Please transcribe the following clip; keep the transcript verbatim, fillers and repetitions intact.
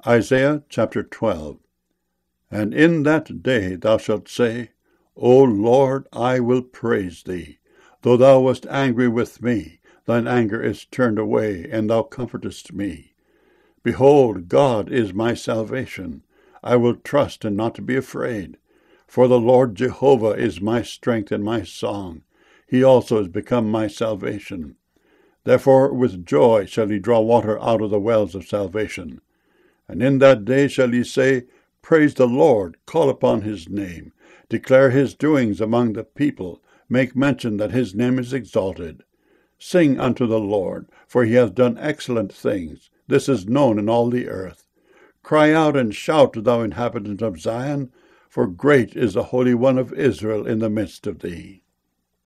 Isaiah chapter twelve. And in that day thou shalt say, O Lord, I will praise thee. Though thou wast angry with me, thine anger is turned away, and thou comfortest me. Behold, God is my salvation. I will trust and not be afraid. For the Lord Jehovah is my strength and my song. He also is become my salvation. Therefore with joy shall he draw water out of the wells of salvation. And in that day shall he say, Praise the Lord, call upon his name, declare his doings among the people, make mention that his name is exalted. Sing unto the Lord, for he hath done excellent things. This is known in all the earth. Cry out and shout, thou inhabitant of Zion, for great is the Holy One of Israel in the midst of thee.